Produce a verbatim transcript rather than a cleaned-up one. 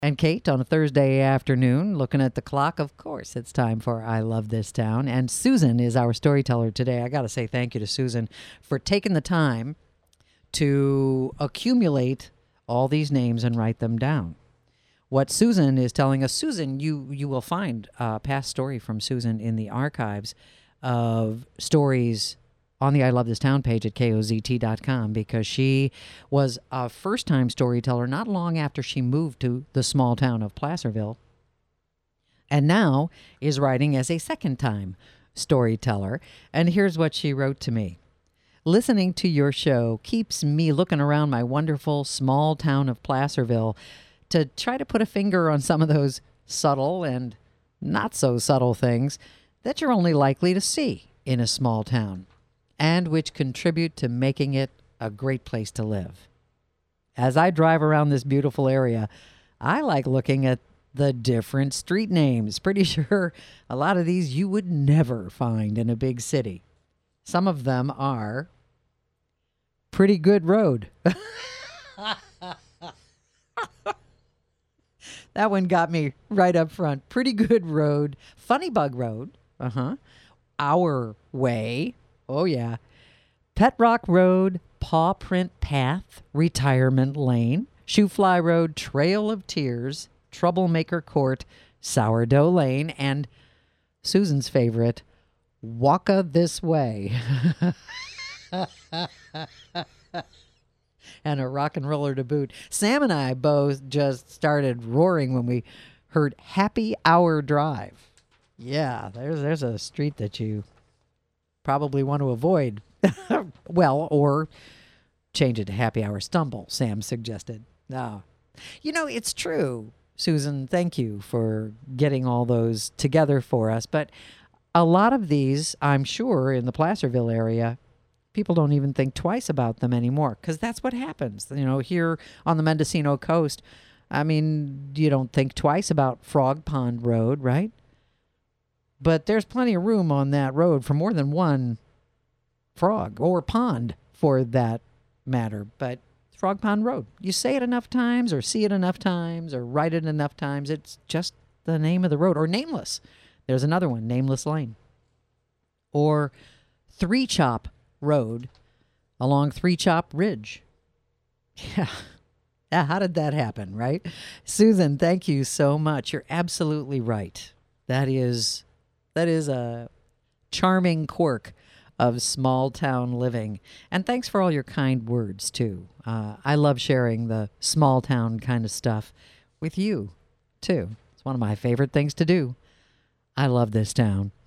And Kate, on a Thursday afternoon, looking at the clock, of course, it's time for I Love This Town. And Susan is our storyteller today. I got to say thank you to Susan for taking the time to accumulate all these names and write them down. What Susan is telling us, Susan, you, you will find a past story from Susan in the archives of stories on the I Love This Town page at K O Z T dot com, because she was a first-time storyteller not long after she moved to the small town of Placerville, and now is writing as a second-time storyteller. And here's what she wrote to me. Listening to your show keeps me looking around my wonderful small town of Placerville to try to put a finger on some of those subtle and not so subtle things that you're only likely to see in a small town, and which contribute to making it a great place to live. As I drive around this beautiful area, I like looking at the different street names. Pretty sure a lot of these you would never find in a big city. Some of them are Pretty Good Road. That one got me right up front. Pretty Good Road. Funny Bug Road. Uh-huh. Our Way. Oh, yeah. Pet Rock Road, Paw Print Path, Retirement Lane, Shoefly Road, Trail of Tears, Troublemaker Court, Sourdough Lane, and Susan's favorite, Walka This Way. And a rock and roller to boot. Sam and I both just started roaring when we heard Happy Hour Drive. Yeah, there's there's a street that you probably want to avoid. Well, or change it to Happy Hour Stumble, Sam suggested. No. You know, it's true, Susan. Thank you for getting all those together for us. But a lot of these, I'm sure, in the Placerville area, people don't even think twice about them anymore, because that's what happens. You know, here on the Mendocino coast, I mean, you don't think twice about Frog Pond Road, right? But there's plenty of room on that road for more than one frog, or pond for that matter. But Frog Pond Road, you say it enough times, or see it enough times, or write it enough times, it's just the name of the road. Or Nameless. There's another one, Nameless Lane. Or Three Chop Road along Three Chop Ridge. Yeah. Yeah, how did that happen, right? Susan, thank you so much. You're absolutely right. That is that is a charming quirk of small town living. And thanks for all your kind words, too. Uh, I love sharing the small town kind of stuff with you, too. It's one of my favorite things to do. I love this town.